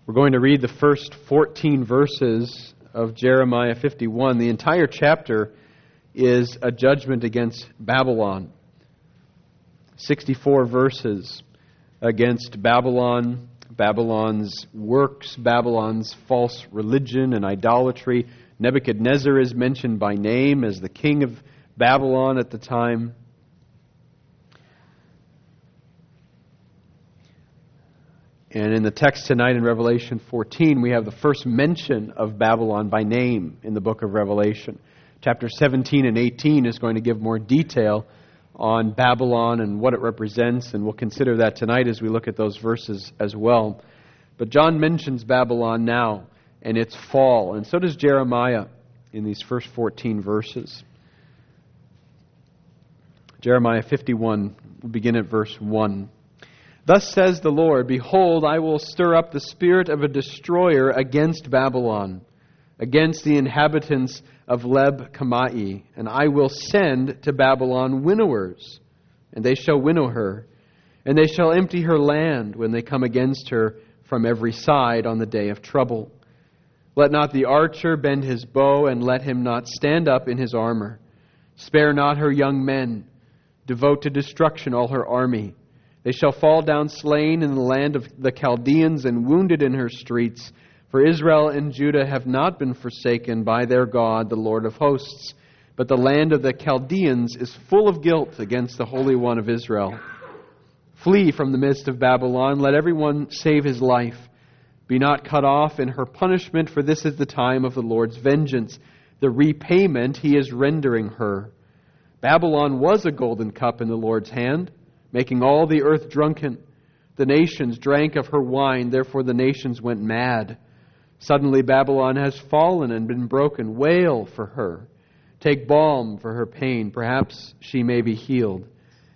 We're going to read the first 14 verses of Jeremiah 51. The entire chapter is a judgment against Babylon. 64 verses against Babylon, Babylon's works, Babylon's false religion and idolatry. Nebuchadnezzar is mentioned by name as the king of Babylon at the time. And in the text tonight in Revelation 14, we have the first mention of Babylon by name in the book of Revelation. Chapter 17 and 18 is going to give more detail on Babylon and what it represents, and we'll consider that tonight as we look at those verses as well. But John mentions Babylon now and its fall, and so does Jeremiah in these first 14 verses. Jeremiah 51, we'll begin at verse 1. Thus says the Lord, Behold, I will stir up the spirit of a destroyer against Babylon, against the inhabitants of Leb-Kamai, and I will send to Babylon winnowers, and they shall winnow her, and they shall empty her land when they come against her from every side on the day of trouble. Let not the archer bend his bow, and let him not stand up in his armor. Spare not her young men, devote to destruction all her army. They shall fall down slain in the land of the Chaldeans and wounded in her streets. For Israel and Judah have not been forsaken by their God, the Lord of hosts. But the land of the Chaldeans is full of guilt against the Holy One of Israel. Flee from the midst of Babylon. Let everyone save his life. Be not cut off in her punishment, for this is the time of the Lord's vengeance, the repayment he is rendering her. Babylon was a golden cup in the Lord's hand, making all the earth drunken. The nations drank of her wine, therefore the nations went mad. Suddenly Babylon has fallen and been broken. Wail for her. Take balm for her pain. Perhaps she may be healed.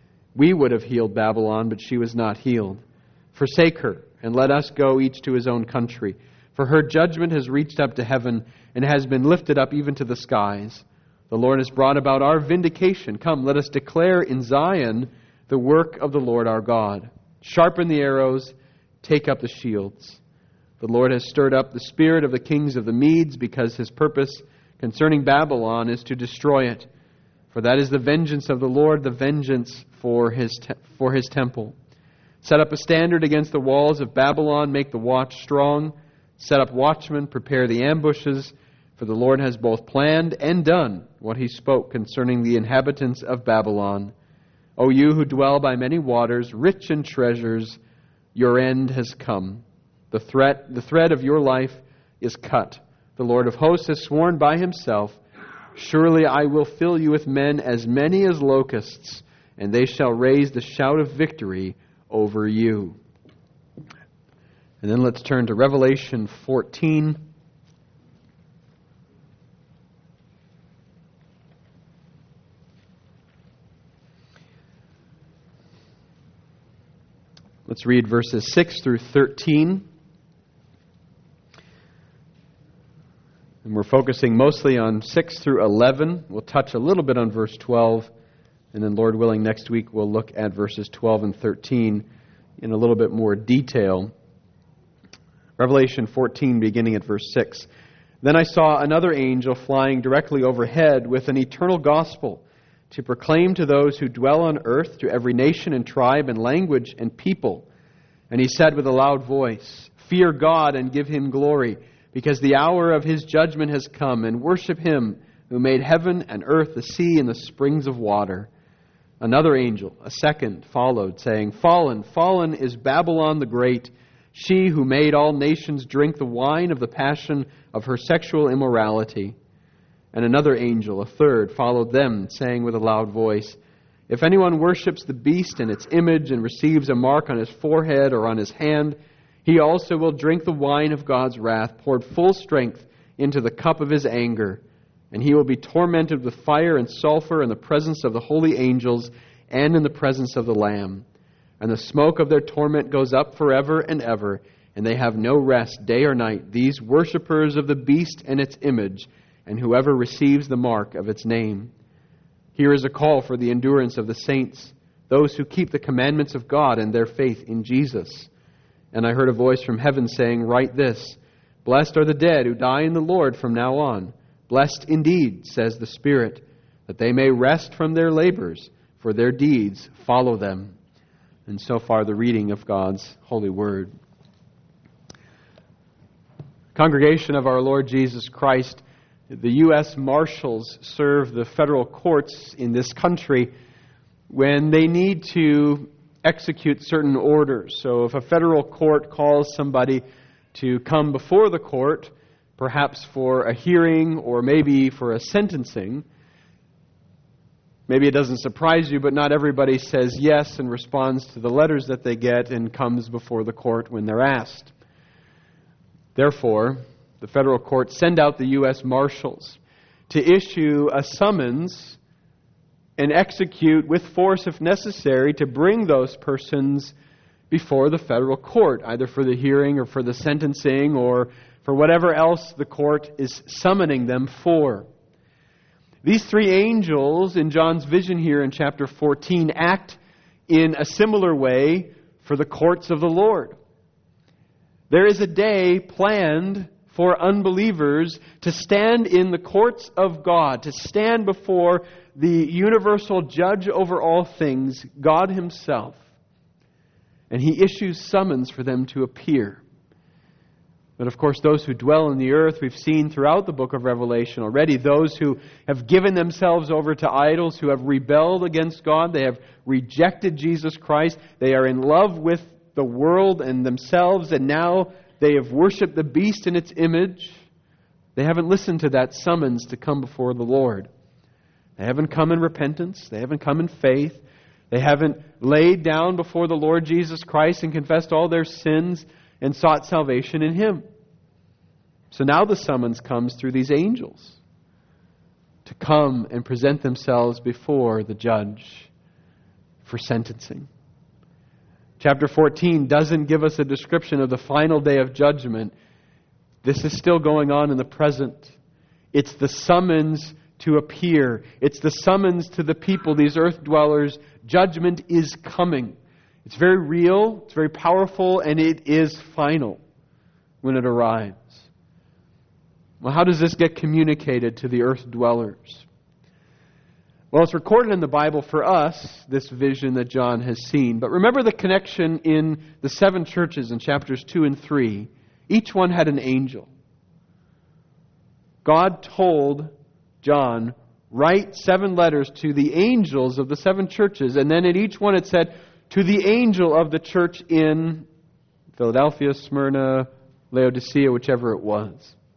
We would have healed Babylon, but she was not healed. Forsake her, and let us go each to his own country. For her judgment has reached up to heaven, and has been lifted up even to the skies. The Lord has brought about our vindication. Come, let us declare in Zion the work of the Lord our God. Sharpen the arrows, take up the shields. The Lord has stirred up the spirit of the kings of the Medes, because his purpose concerning Babylon is to destroy it. For that is the vengeance of the Lord, the vengeance for his temple. Set up a standard against the walls of Babylon, make the watch strong. Set up watchmen, prepare the ambushes. For the Lord has both planned and done what he spoke concerning the inhabitants of Babylon. O you who dwell by many waters, rich in treasures, your end has come. The thread of your life is cut. The Lord of hosts has sworn by himself, Surely I will fill you with men as many as locusts, and they shall raise the shout of victory over you. And then let's turn to Revelation 14. Let's read verses 6 through 13. And we're focusing mostly on 6 through 11. We'll touch a little bit on verse 12. And then, Lord willing, next week we'll look at verses 12 and 13 in a little bit more detail. Revelation 14, beginning at verse 6. Then I saw another angel flying directly overhead with an eternal gospel, to proclaim to those who dwell on earth, to every nation and tribe and language and people. And he said with a loud voice, Fear God and give him glory, because the hour of his judgment has come, and worship him who made heaven and earth, the sea, and the springs of water. Another angel, a second, followed, saying, Fallen, fallen is Babylon the Great, she who made all nations drink the wine of the passion of her sexual immorality. And another angel, a third, followed them, saying with a loud voice, If anyone worships the beast and its image and receives a mark on his forehead or on his hand, he also will drink the wine of God's wrath, poured full strength into the cup of his anger. And he will be tormented with fire and sulfur in the presence of the holy angels and in the presence of the Lamb. And the smoke of their torment goes up forever and ever, and they have no rest day or night, these worshippers of the beast and its image, and whoever receives the mark of its name. Here is a call for the endurance of the saints, those who keep the commandments of God and their faith in Jesus. And I heard a voice from heaven saying, "Write this, blessed are the dead who die in the Lord from now on. Blessed indeed, says the Spirit, that they may rest from their labors, for their deeds follow them." And so far the reading of God's holy word. Congregation of our Lord Jesus Christ, the U.S. Marshals serve the federal courts in this country when they need to execute certain orders. So if a federal court calls somebody to come before the court, perhaps for a hearing or maybe for a sentencing, maybe it doesn't surprise you, but not everybody says yes and responds to the letters that they get and comes before the court when they're asked. Therefore, the federal courts send out the U.S. Marshals to issue a summons and execute with force if necessary to bring those persons before the federal court, either for the hearing or for the sentencing or for whatever else the court is summoning them for. These three angels in John's vision here in chapter 14 act in a similar way for the courts of the Lord. There is a day planned for unbelievers to stand in the courts of God, to stand before the universal judge over all things, God Himself. And He issues summons for them to appear. But of course, those who dwell in the earth, we've seen throughout the book of Revelation already, those who have given themselves over to idols, who have rebelled against God, they have rejected Jesus Christ, they are in love with the world and themselves, and now they have worshipped the beast in its image. They haven't listened to that summons to come before the Lord. They haven't come in repentance. They haven't come in faith. They haven't laid down before the Lord Jesus Christ and confessed all their sins and sought salvation in Him. So now the summons comes through these angels to come and present themselves before the judge for sentencing. Chapter 14 doesn't give us a description of the final day of judgment. This is still going on in the present. It's the summons to appear. It's the summons to the people, these earth dwellers. Judgment is coming. It's very real, it's very powerful, and it is final when it arrives. Well, how does this get communicated to the earth dwellers? Well, it's recorded in the Bible for us, this vision that John has seen. But remember the connection in the 7 churches in chapters 2 and 3. Each one had an angel. God told John, write 7 letters to the angels of the 7 churches. And then in each one it said, to the angel of the church in Philadelphia, Smyrna, Laodicea, whichever it was.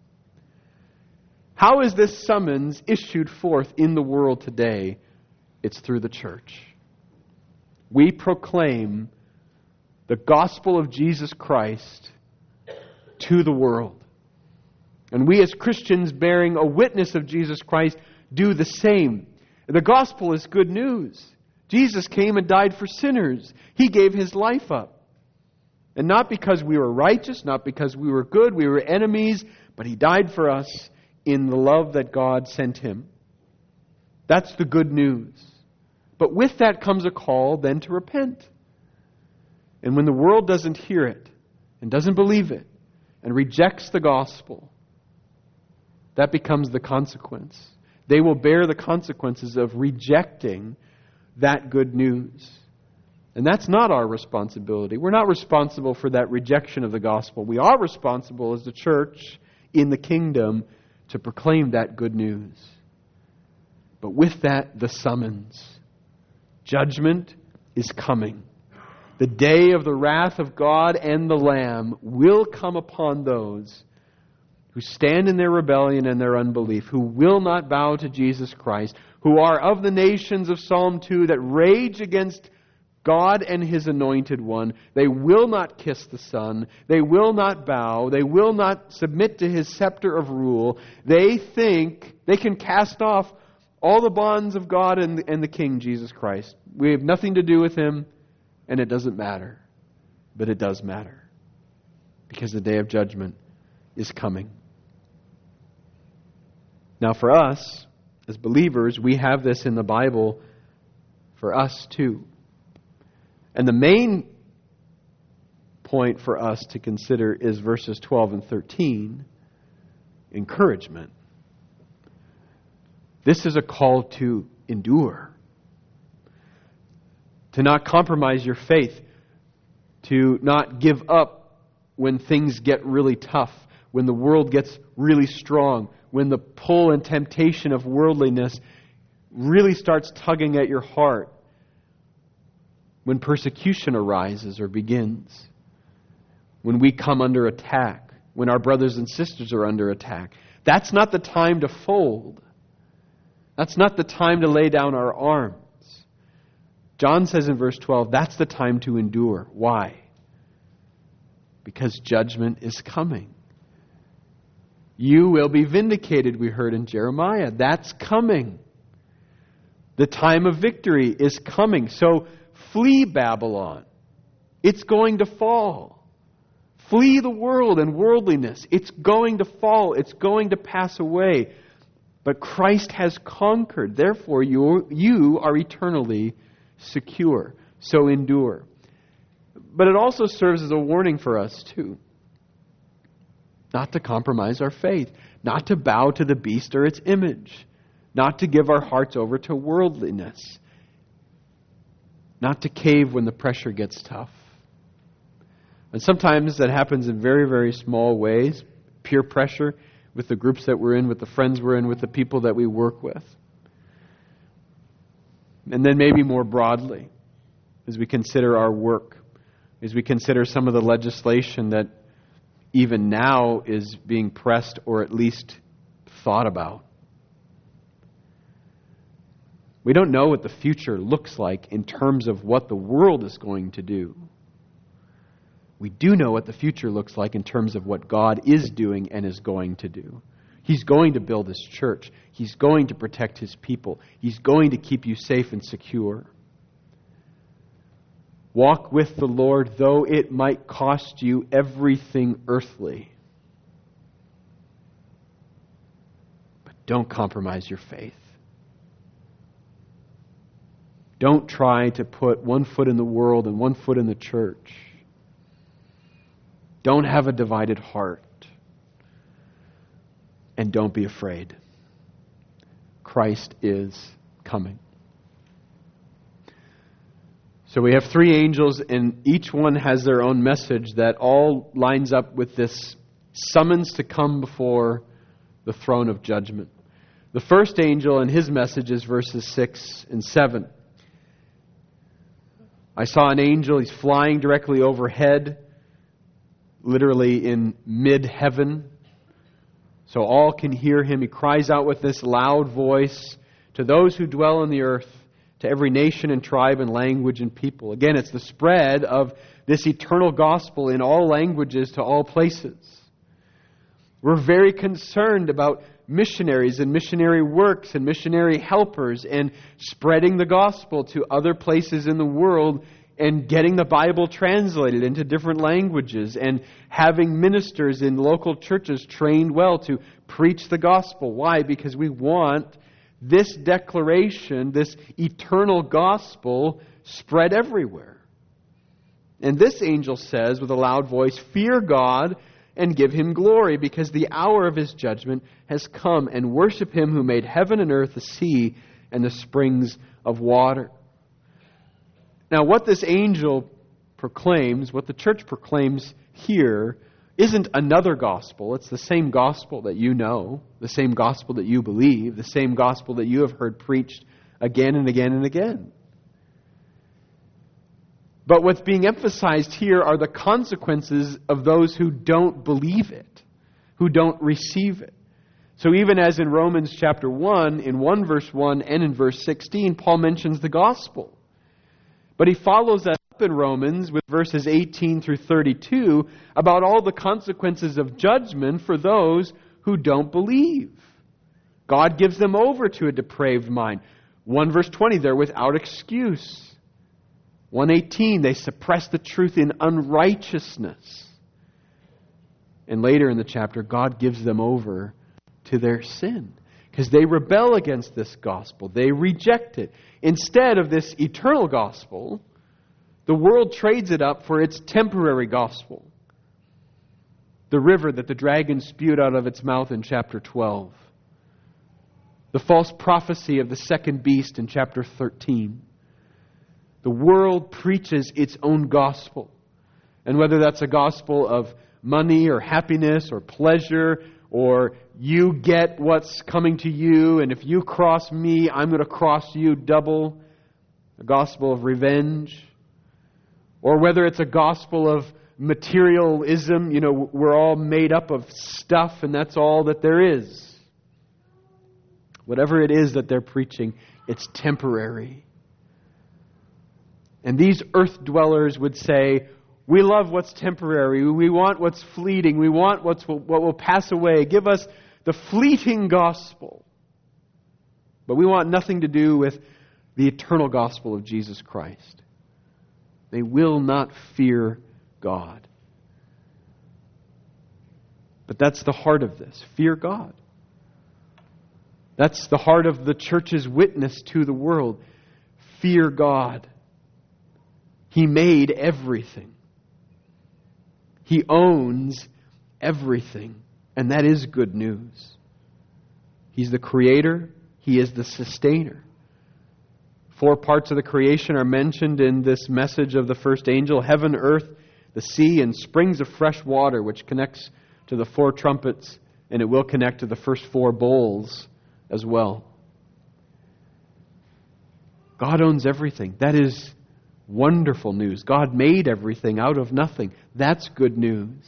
How is this summons issued forth in the world today? It's through the church. We proclaim the gospel of Jesus Christ to the world. And we as Christians bearing a witness of Jesus Christ do the same. The gospel is good news. Jesus came and died for sinners. He gave His life up. And not because we were righteous, not because we were good, we were enemies, but He died for us in the love that God sent Him. That's the good news. But with that comes a call then to repent. And when the world doesn't hear it, and doesn't believe it, and rejects the gospel, that becomes the consequence. They will bear the consequences of rejecting that good news. And that's not our responsibility. We're not responsible for that rejection of the gospel. We are responsible as the church in the kingdom to proclaim that good news. But with that, the summons. Judgment is coming. The day of the wrath of God and the Lamb will come upon those who stand in their rebellion and their unbelief, who will not bow to Jesus Christ, who are of the nations of Psalm 2 that rage against God and His anointed one. They will not kiss the Son. They will not bow. They will not submit to His scepter of rule. They think they can cast off all the bonds of God and the King, Jesus Christ. We have nothing to do with Him, and it doesn't matter. But it does matter, because the day of judgment is coming. Now for us, as believers, we have this in the Bible for us too. And the main point for us to consider is verses 12 and 13, encouragement. This is a call to endure, to not compromise your faith, to not give up when things get really tough, when the world gets really strong, when the pull and temptation of worldliness really starts tugging at your heart, when persecution arises or begins, when we come under attack, when our brothers and sisters are under attack. That's not the time to fold. That's not the time to lay down our arms. John says in verse 12, that's the time to endure. Why? Because judgment is coming. You will be vindicated, we heard in Jeremiah. That's coming. The time of victory is coming. So flee Babylon. It's going to fall. Flee the world and worldliness. It's going to fall. It's going to pass away. But Christ has conquered. Therefore, you are eternally secure. So endure. But it also serves as a warning for us, too. Not to compromise our faith. Not to bow to the beast or its image. Not to give our hearts over to worldliness. Not to cave when the pressure gets tough. And sometimes that happens in very, very small ways. Peer pressure with the groups that we're in, with the friends we're in, with the people that we work with. And then maybe more broadly, as we consider our work, as we consider some of the legislation that even now is being pressed or at least thought about. We don't know what the future looks like in terms of what the world is going to do. We do know what the future looks like in terms of what God is doing and is going to do. He's going to build His church. He's going to protect His people. He's going to keep you safe and secure. Walk with the Lord, though it might cost you everything earthly. But don't compromise your faith. Don't try to put one foot in the world and one foot in the church. Don't have a divided heart. And don't be afraid. Christ is coming. So we have three angels, and each one has their own message that all lines up with this summons to come before the throne of judgment. The first angel and his message is verses 6 and 7. I saw an angel, he's flying directly overhead, literally in mid-heaven. So all can hear him. He cries out with this loud voice to those who dwell on the earth, to every nation and tribe and language and people. Again, it's the spread of this eternal gospel in all languages to all places. We're very concerned about missionaries and missionary works and missionary helpers and spreading the gospel to other places in the world and getting the Bible translated into different languages and having ministers in local churches trained well to preach the gospel. Why? Because we want this declaration, this eternal gospel, spread everywhere. And this angel says with a loud voice, "Fear God and give Him glory, because the hour of His judgment has come, and worship Him who made heaven and earth, the sea, and the springs of water." Now, what this angel proclaims, what the church proclaims here, isn't another gospel. It's the same gospel that you know, the same gospel that you believe, the same gospel that you have heard preached again and again and again. But what's being emphasized here are the consequences of those who don't believe it, who don't receive it. So even as in Romans chapter 1, in 1 verse 1 and in verse 16, Paul mentions the gospel. But he follows that up in Romans with verses 18 through 32 about all the consequences of judgment for those who don't believe. God gives them over to a depraved mind. 1 verse 20, they're without excuse. 1:18, they suppress the truth in unrighteousness. And later in the chapter, God gives them over to their sin because they rebel against this gospel. They reject it. Instead of this eternal gospel, The world trades it up for its temporary gospel. The river that the dragon spewed out of its mouth in chapter 12. The false prophecy of the second beast in chapter 13. The world preaches its own gospel. And whether that's a gospel of money or happiness or pleasure, or you get what's coming to you, and if you cross me, I'm going to cross you double. A gospel of revenge. Or whether it's a gospel of materialism, we're all made up of stuff and that's all that there is. Whatever it is that they're preaching, it's temporary. And these earth dwellers would say, we love what's temporary. We want what's fleeting. We want what will pass away. Give us the fleeting gospel. But we want nothing to do with the eternal gospel of Jesus Christ. They will not fear God. But that's the heart of this. Fear God. That's the heart of the church's witness to the world. Fear God. He made everything. He owns everything. And that is good news. He's the creator. He is the sustainer. 4 parts of the creation are mentioned in this message of the first angel: heaven, earth, the sea, and springs of fresh water, which connects to the 4 trumpets, and it will connect to the first 4 bowls as well. God owns everything. That is wonderful news. God made everything out of nothing. That's good news.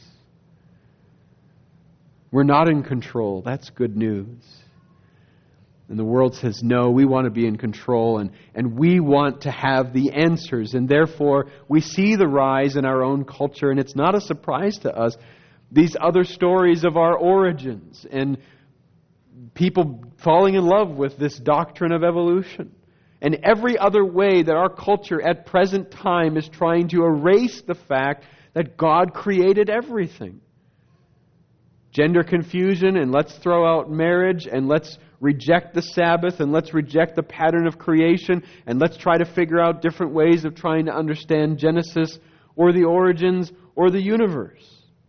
We're not in control. That's good news. And the world says, no, we want to be in control, and we want to have the answers. And therefore, we see the rise in our own culture, and it's not a surprise to us. These other stories of our origins, and people falling in love with this doctrine of evolution. And every other way that our culture at present time is trying to erase the fact that God created everything. Gender confusion, and let's throw out marriage, and let's reject the Sabbath, and let's reject the pattern of creation, and let's try to figure out different ways of trying to understand Genesis or the origins or the universe.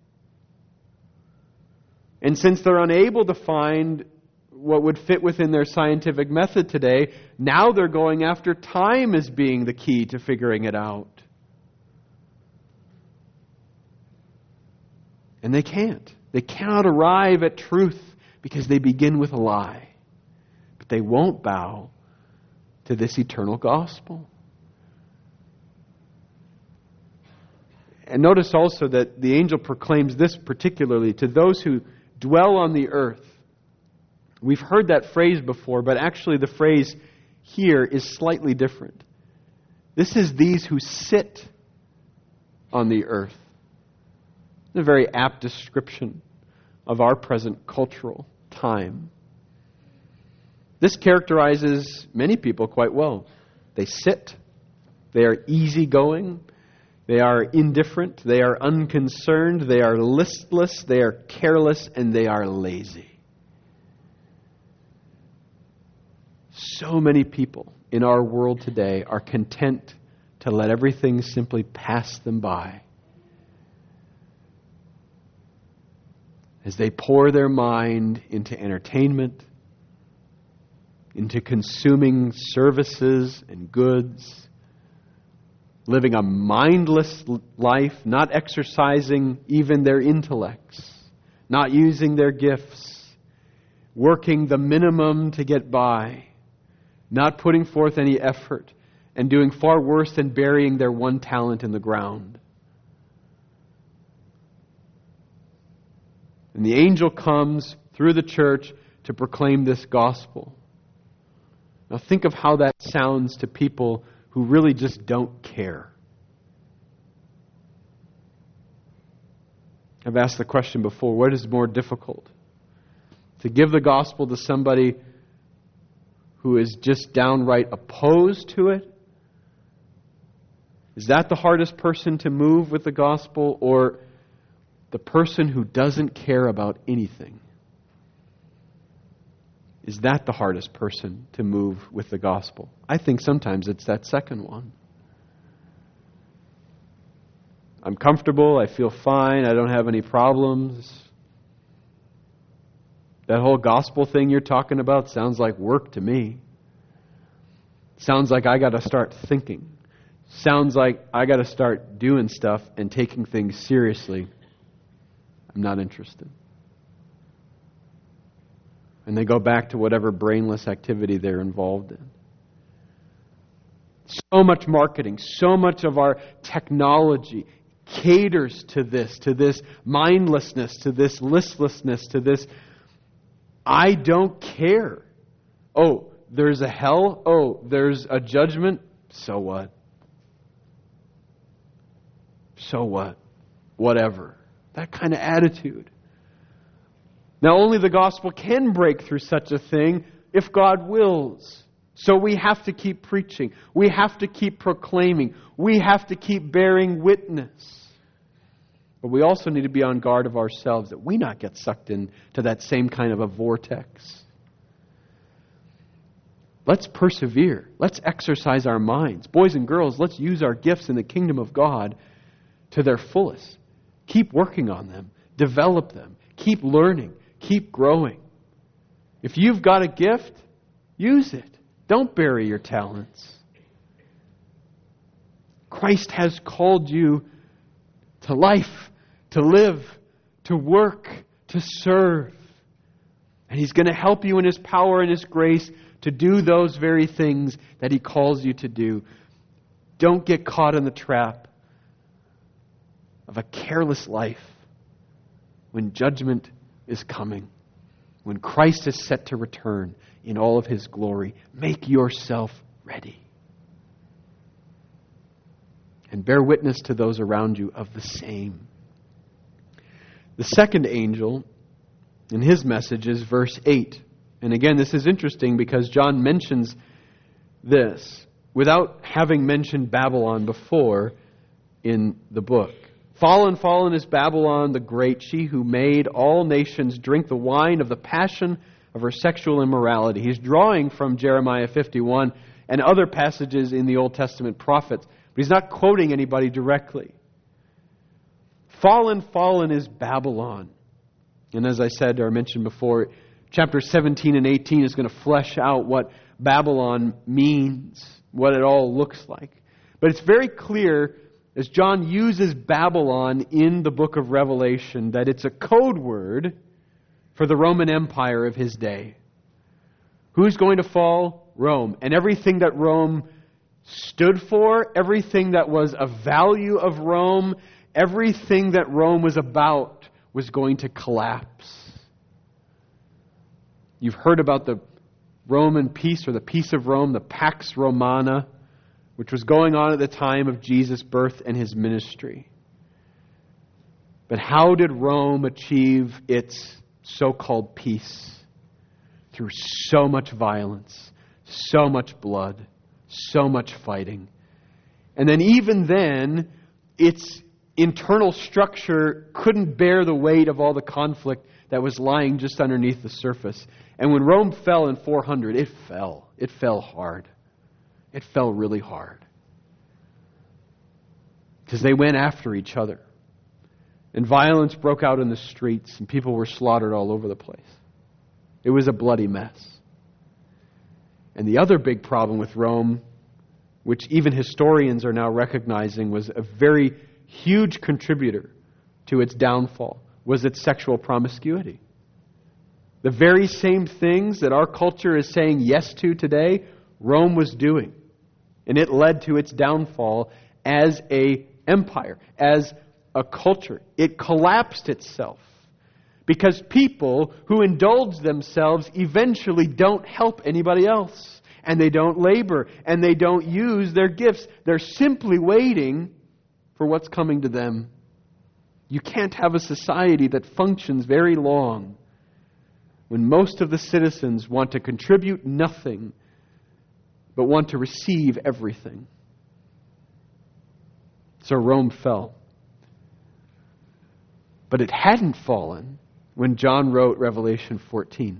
And since they're unable to find what would fit within their scientific method today, now they're going after time as being the key to figuring it out. And they can't. They cannot arrive at truth because they begin with a lie. But they won't bow to this eternal gospel. And notice also that the angel proclaims this particularly to those who dwell on the earth. We've heard that phrase before, but actually the phrase here is slightly different. This is these who sit on the earth. A very apt description of our present cultural time. This characterizes many people quite well. They sit. They are easygoing. They are indifferent. They are unconcerned. They are listless. They are careless. And they are lazy. So many people in our world today are content to let everything simply pass them by. As they pour their mind into entertainment, into consuming services and goods, living a mindless life, not exercising even their intellects, not using their gifts, working the minimum to get by, not putting forth any effort, and doing far worse than burying their one talent in the ground. And the angel comes through the church to proclaim this gospel. Now think of how that sounds to people who really just don't care. I've asked the question before, what is more difficult? To give the gospel to somebody who is just downright opposed to it? Is that the hardest person to move with the gospel, or the person who doesn't care about anything? Is that the hardest person to move with the gospel? I think sometimes it's that second one. I'm comfortable. I feel fine. I don't have any problems. That whole gospel thing you're talking about sounds like work to me. Sounds like I got to start thinking. Sounds like I got to start doing stuff and taking things seriously. I'm not interested. And they go back to whatever brainless activity they're involved in. So much marketing, so much of our technology caters to this mindlessness, to this listlessness, to this I don't care. Oh, there's a hell. Oh, there's a judgment. So what? So what? Whatever. That kind of attitude. Now, only the gospel can break through such a thing if God wills. So we have to keep preaching. We have to keep proclaiming. We have to keep bearing witness. But we also need to be on guard of ourselves that we not get sucked into that same kind of a vortex. Let's persevere. Let's exercise our minds. Boys and girls, let's use our gifts in the kingdom of God to their fullest. Keep working on them. Develop them. Keep learning. Keep growing. If you've got a gift, use it. Don't bury your talents. Christ has called you to life, to live, to work, to serve. And He's going to help you in His power and His grace to do those very things that He calls you to do. Don't get caught in the trap of a careless life when judgment is coming, when Christ is set to return in all of His glory. Make yourself ready. And bear witness to those around you of the same. The second angel in his message is verse 8. And again, this is interesting because John mentions this without having mentioned Babylon before in the book. Fallen, fallen is Babylon the great, she who made all nations drink the wine of the passion of her sexual immorality. He's drawing from Jeremiah 51 and other passages in the Old Testament prophets, but he's not quoting anybody directly. Fallen, fallen is Babylon. And as I said or mentioned before, chapter 17 and 18 is going to flesh out what Babylon means, what it all looks like. But it's very clear as John uses Babylon in the book of Revelation that it's a code word for the Roman Empire of his day. Who's going to fall? Rome. And everything that Rome stood for, everything that was a value of Rome, everything that Rome was about was going to collapse. You've heard about the Roman peace or the peace of Rome, the Pax Romana, which was going on at the time of Jesus' birth and His ministry. But how did Rome achieve its so-called peace? Through so much violence, so much blood, so much fighting. And then even then, its internal structure couldn't bear the weight of all the conflict that was lying just underneath the surface. And when Rome fell in 400, it fell. It fell hard. It fell really hard. Because they went after each other. And violence broke out in the streets, and people were slaughtered all over the place. It was a bloody mess. And the other big problem with Rome, which even historians are now recognizing was a very huge contributor to its downfall, was its sexual promiscuity. The very same things that our culture is saying yes to today, Rome was doing. And it led to its downfall as an empire, as a culture. It collapsed itself because people who indulge themselves eventually don't help anybody else. And they don't labor, and they don't use their gifts. They're simply waiting for what's coming to them. You can't have a society that functions very long when most of the citizens want to contribute nothing but want to receive everything. So Rome fell. But it hadn't fallen when John wrote Revelation 14.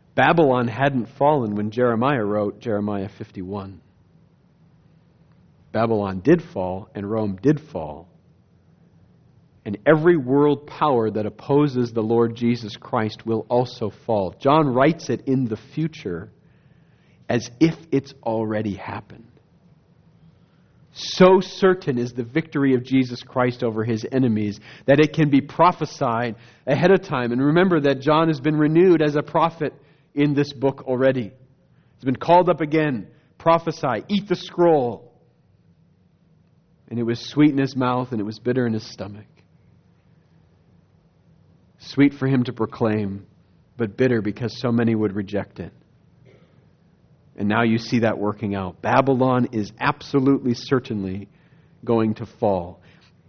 Babylon hadn't fallen when Jeremiah wrote Jeremiah 51. Babylon did fall and Rome did fall. And every world power that opposes the Lord Jesus Christ will also fall. John writes it in the future as if it's already happened. So certain is the victory of Jesus Christ over his enemies that it can be prophesied ahead of time. And remember that John has been renewed as a prophet in this book already. He's been called up again. Prophesy, eat the scroll. And it was sweet in his mouth and it was bitter in his stomach. Sweet for him to proclaim, but bitter because so many would reject it. And now you see that working out. Babylon is absolutely certainly going to fall.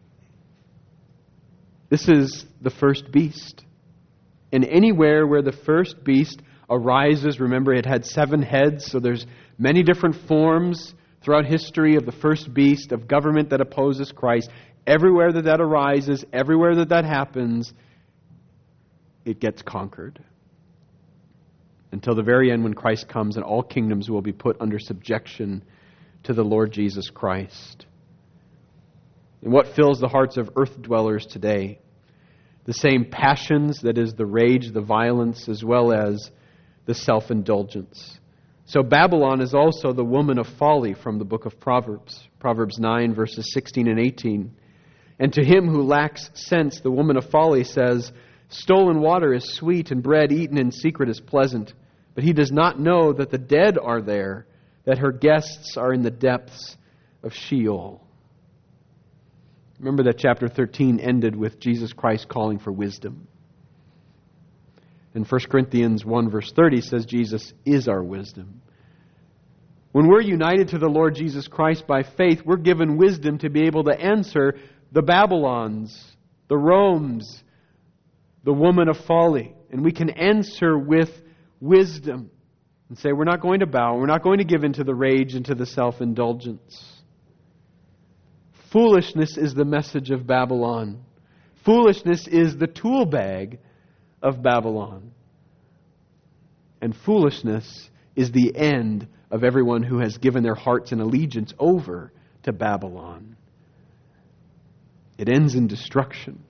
This is the first beast. And anywhere where the first beast arises, remember it had 7 heads, so there's many different forms throughout history of the first beast, of government that opposes Christ. Everywhere that arises, everywhere that happens, it gets conquered. Until the very end when Christ comes and all kingdoms will be put under subjection to the Lord Jesus Christ. And what fills the hearts of earth dwellers today? The same passions, that is the rage, the violence, as well as the self-indulgence. So Babylon is also the woman of folly from the book of Proverbs. Proverbs 9 verses 16 and 18. And to him who lacks sense, the woman of folly says, stolen water is sweet and bread eaten in secret is pleasant. But he does not know that the dead are there, that her guests are in the depths of Sheol. Remember that chapter 13 ended with Jesus Christ calling for wisdom. And 1 Corinthians 1 verse 30 says Jesus is our wisdom. When we're united to the Lord Jesus Christ by faith, we're given wisdom to be able to answer the Babylons, the Romes, the woman of folly. And we can answer with wisdom and say we're not going to bow, we're not going to give into the rage and to the self-indulgence. Foolishness is the message of Babylon. Foolishness is the tool bag of Babylon. And foolishness is the end of everyone who has given their hearts and allegiance over to Babylon. It ends in destruction.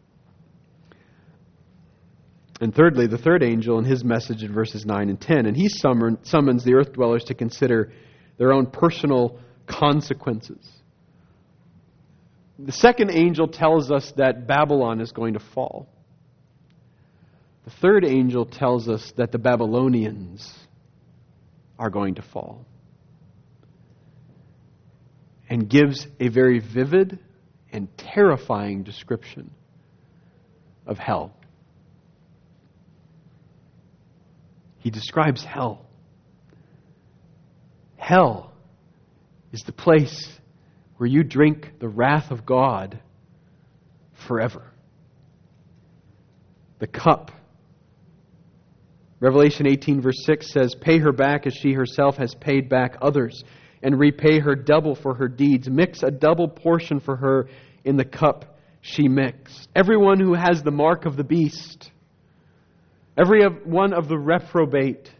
And thirdly, the third angel in his message in verses 9 and 10, and he summons the earth dwellers to consider their own personal consequences. The second angel tells us that Babylon is going to fall. The third angel tells us that the Babylonians are going to fall. And gives a very vivid and terrifying description of hell. He describes hell. Hell is the place where you drink the wrath of God forever. The cup. Revelation 18 verse 6 says, pay her back as she herself has paid back others, and repay her double for her deeds. Mix a double portion for her in the cup she mixed. Everyone who has the mark of the beast, every one of the reprobate,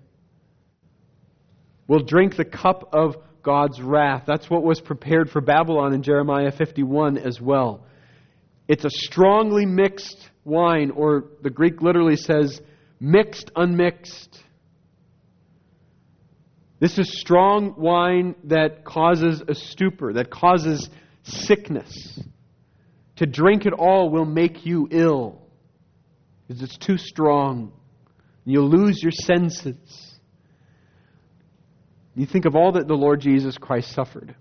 will drink the cup of God's wrath. That's what was prepared for Babylon in Jeremiah 51 as well. It's a strongly mixed wine, or the Greek literally says, mixed, unmixed. This is strong wine that causes a stupor, that causes sickness. To drink it all will make you ill, because it's too strong. You'll lose your senses. You think of all that the Lord Jesus Christ suffered.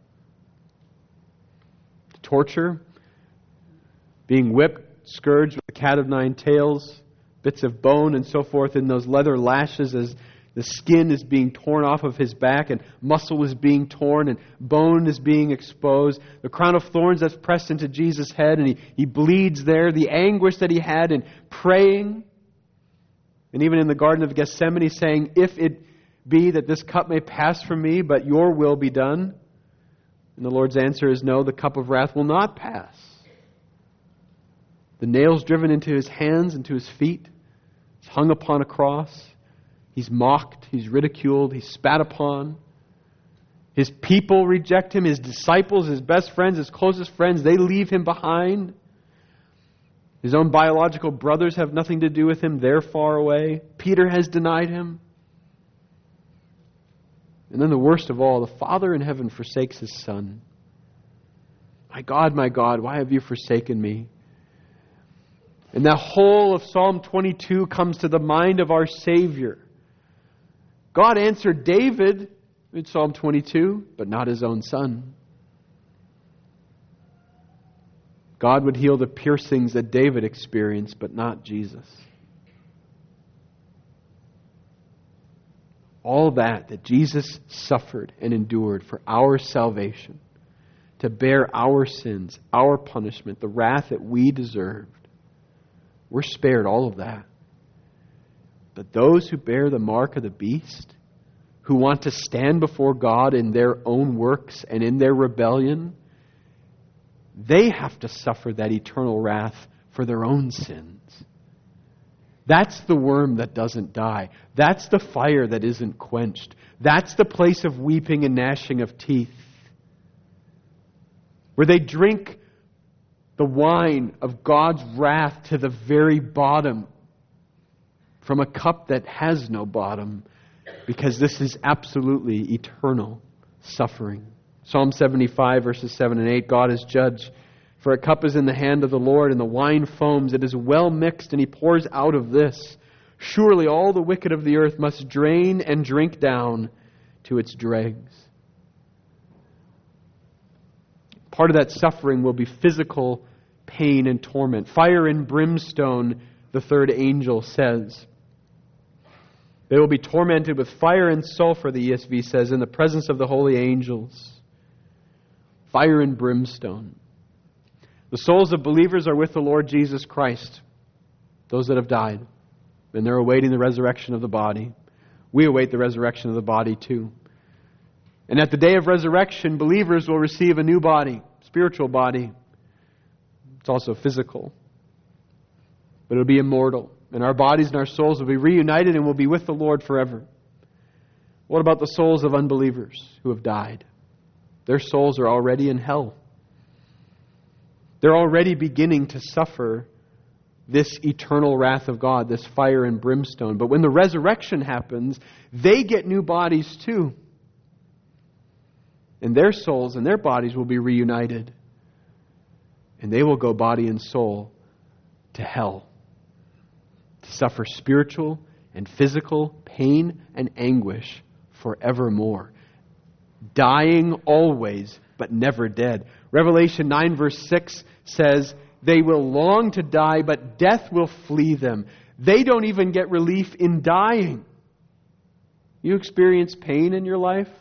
Torture, being whipped, scourged with a cat of 9 tails, bits of bone and so forth in those leather lashes as the skin is being torn off of his back and muscle is being torn and bone is being exposed. The crown of thorns that's pressed into Jesus' head and he bleeds there. The anguish that he had in praying. And even in the Garden of Gethsemane saying, if it be that this cup may pass from me, but your will be done. And the Lord's answer is no, the cup of wrath will not pass. The nails driven into his hands and to his feet. He's hung upon a cross. He's mocked. He's ridiculed. He's spat upon. His people reject him. His disciples, his best friends, his closest friends, they leave him behind. His own biological brothers have nothing to do with him. They're far away. Peter has denied him. And then the worst of all, the Father in heaven forsakes His Son. My God, why have you forsaken me? And that whole of Psalm 22 comes to the mind of our Savior. God answered David in Psalm 22, but not His own Son. God would heal the piercings that David experienced, but not Jesus. All that Jesus suffered and endured for our salvation, to bear our sins, our punishment, the wrath that we deserved. We're spared all of that. But those who bear the mark of the beast, who want to stand before God in their own works and in their rebellion, they have to suffer that eternal wrath for their own sins. That's the worm that doesn't die. That's the fire that isn't quenched. That's the place of weeping and gnashing of teeth, where they drink the wine of God's wrath to the very bottom, from a cup that has no bottom, because this is absolutely eternal suffering. Psalm 75, verses 7 and 8, God is judge. For a cup is in the hand of the Lord, and the wine foams. It is well mixed, and He pours out of this. Surely all the wicked of the earth must drain and drink down to its dregs. Part of that suffering will be physical pain and torment. Fire and brimstone, the third angel says. They will be tormented with fire and sulfur, the ESV says, in the presence of the holy angels. Fire and brimstone. The souls of believers are with the Lord Jesus Christ, those that have died, and they're awaiting the resurrection of the body. We await the resurrection of the body too. And at the day of resurrection, believers will receive a new body, spiritual body. It's also physical, but it'll be immortal. And our bodies and our souls will be reunited and will be with the Lord forever. What about the souls of unbelievers who have died? Their souls are already in hell. They're already beginning to suffer this eternal wrath of God, this fire and brimstone. But when the resurrection happens, they get new bodies too. And their souls and their bodies will be reunited. And they will go body and soul to hell, to suffer spiritual and physical pain and anguish forevermore. Dying always, but never dead. Revelation 9 verse 6 says, they will long to die, but death will flee them. They don't even get relief in dying. You experience pain in your life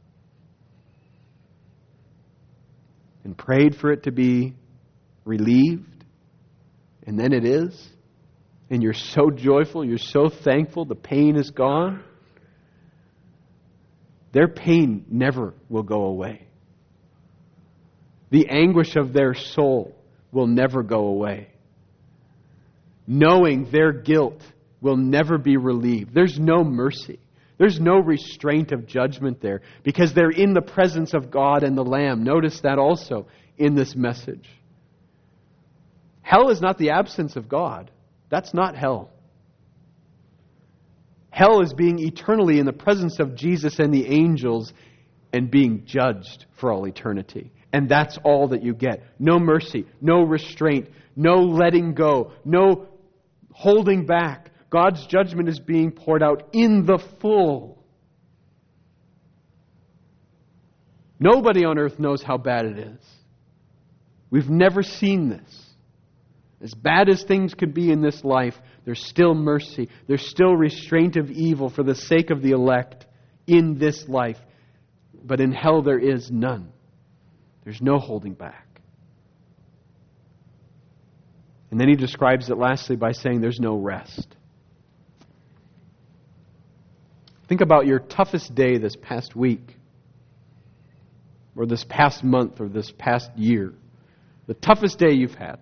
and prayed for it to be relieved, and then it is, and you're so joyful, you're so thankful, the pain is gone. Their pain never will go away. The anguish of their soul will never go away. Knowing their guilt will never be relieved. There's no mercy. There's no restraint of judgment there, because they're in the presence of God and the Lamb. Notice that also in this message. Hell is not the absence of God. That's not hell. Hell is being eternally in the presence of Jesus and the angels and being judged for all eternity. And that's all that you get. No mercy, no restraint, no letting go, no holding back. God's judgment is being poured out in the full. Nobody on earth knows how bad it is. We've never seen this. As bad as things could be in this life, there's still mercy. There's still restraint of evil for the sake of the elect in this life. But in hell there is none. There's no holding back. And then he describes it lastly by saying there's no rest. Think about your toughest day this past week, or this past month, or this past year. The toughest day you've had.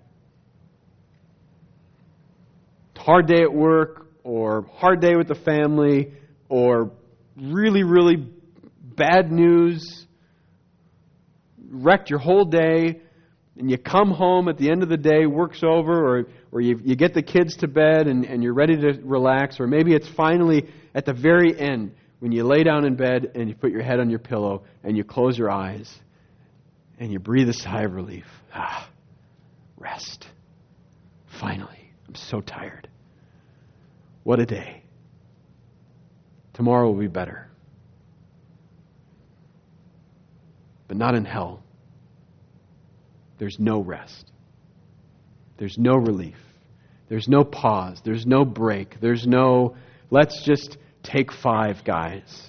Hard day at work, or hard day with the family, or really, really bad news, wrecked your whole day, and you come home at the end of the day, work's over, or you get the kids to bed and you're ready to relax, or maybe it's finally at the very end when you lay down in bed and you put your head on your pillow and you close your eyes and you breathe a sigh of relief. Rest. Finally. I'm so tired. What a day. Tomorrow will be better. But not in hell. There's no rest. There's no relief. There's no pause. There's no break. There's no, let's just take 5, guys.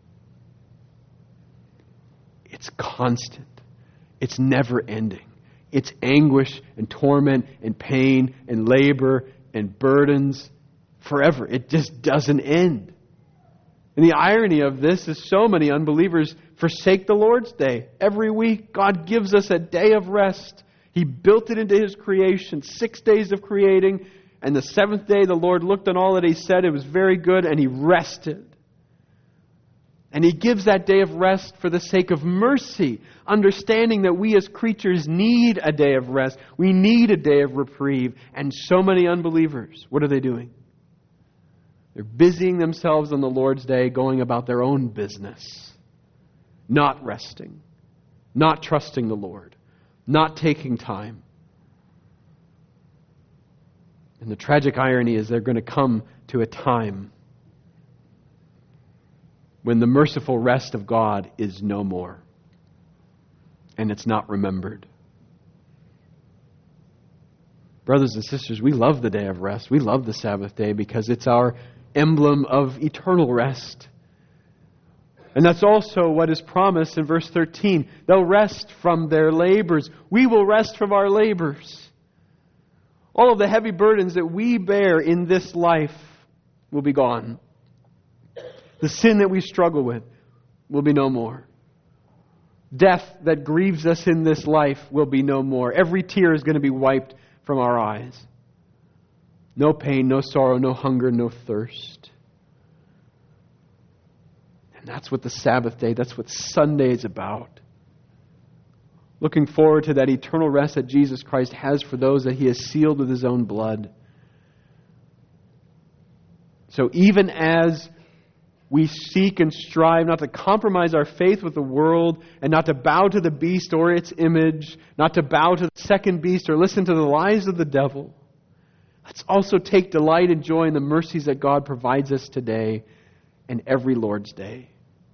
It's constant. It's never ending. It's anguish and torment and pain and labor and burdens forever. It just doesn't end. And the irony of this is so many unbelievers forsake the Lord's Day. Every week, God gives us a day of rest. He built it into His creation, 6 days of creating, and the 7th day the Lord looked on all that He said, it was very good, and He rested. And He gives that day of rest for the sake of mercy, understanding that we as creatures need a day of rest. We need a day of reprieve. And so many unbelievers, what are they doing? They're busying themselves on the Lord's Day, going about their own business, not resting, not trusting the Lord, not taking time. And the tragic irony is they're going to come to a time when the merciful rest of God is no more, and it's not remembered. Brothers and sisters, we love the day of rest. We love the Sabbath day because it's our emblem of eternal rest. And that's also what is promised in verse 13. They'll rest from their labors. We will rest from our labors. All of the heavy burdens that we bear in this life will be gone. The sin that we struggle with will be no more. Death that grieves us in this life will be no more. Every tear is going to be wiped from our eyes. No pain, no sorrow, no hunger, no thirst. And that's what the Sabbath day, that's what Sunday is about. Looking forward to that eternal rest that Jesus Christ has for those that He has sealed with His own blood. So even as we seek and strive not to compromise our faith with the world and not to bow to the beast or its image, not to bow to the second beast or listen to the lies of the devil, let's also take delight and joy in the mercies that God provides us today and every Lord's Day.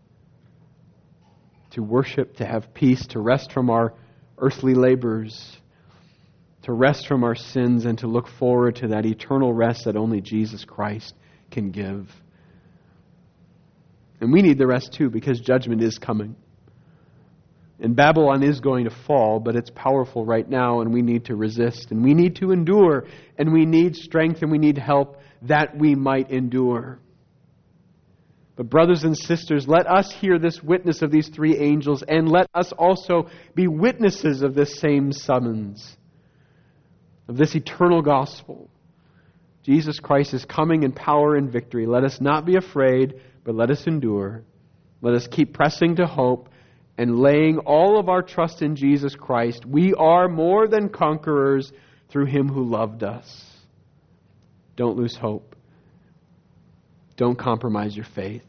To worship, to have peace, to rest from our earthly labors, to rest from our sins, and to look forward to that eternal rest that only Jesus Christ can give. And we need the rest too, because judgment is coming. And Babylon is going to fall, but it's powerful right now, and we need to resist, and we need to endure, and we need strength, and we need help that we might endure. But brothers and sisters, let us hear this witness of these 3 angels, and let us also be witnesses of this same summons, of this eternal gospel. Jesus Christ is coming in power and victory. Let us not be afraid, but let us endure. Let us keep pressing to hope and laying all of our trust in Jesus Christ. We are more than conquerors through Him who loved us. Don't lose hope. Don't compromise your faith.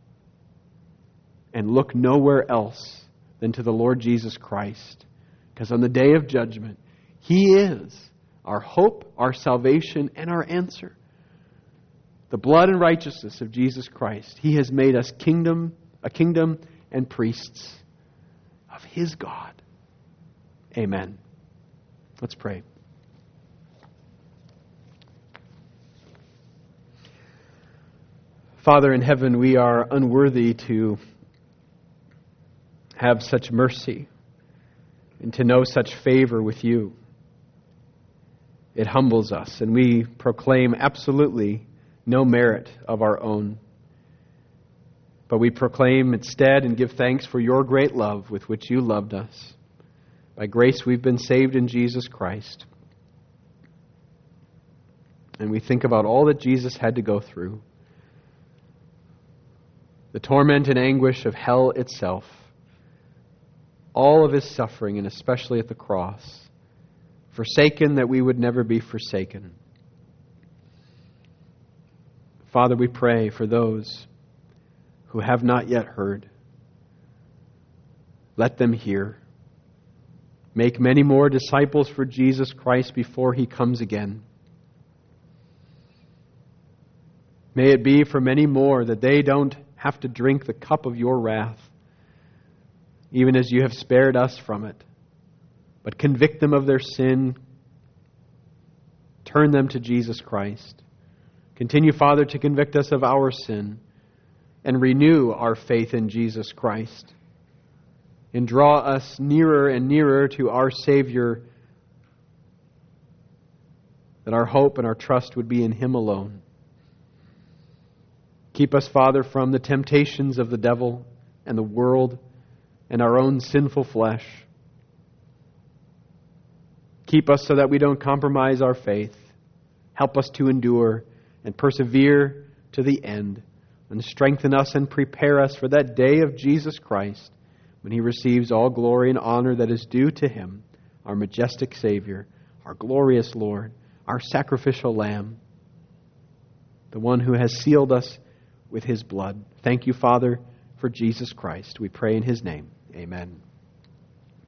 And look nowhere else than to the Lord Jesus Christ. Because on the day of judgment, He is our hope, our salvation, and our answer. The blood and righteousness of Jesus Christ. He has made us a kingdom and priests of His God. Amen. Let's pray. Father in heaven, we are unworthy to have such mercy and to know such favor with You. It humbles us, and we proclaim absolutely no merit of our own. But we proclaim instead and give thanks for Your great love with which You loved us. By grace we've been saved in Jesus Christ. And we think about all that Jesus had to go through. the torment and anguish of hell itself, all of his suffering, and especially at the cross, forsaken that we would never be forsaken. Father, we pray for those who have not yet heard. Let them hear. Make many more disciples for Jesus Christ before he comes again. May it be for many more that they don't have to drink the cup of your wrath, even as you have spared us from it, but convict them of their sin, turn them to Jesus Christ. Continue, Father, to convict us of our sin and renew our faith in Jesus Christ, and draw us nearer and nearer to our Savior, that our hope and our trust would be in him alone. Keep us, Father, from the temptations of the devil and the world and our own sinful flesh. Keep us so that we don't compromise our faith. Help us to endure and persevere to the end, and strengthen us and prepare us for that day of Jesus Christ, when he receives all glory and honor that is due to him, our majestic Savior, our glorious Lord, our sacrificial Lamb, the one who has sealed us with his blood. Thank you, Father, for Jesus Christ. We pray in his name. Amen.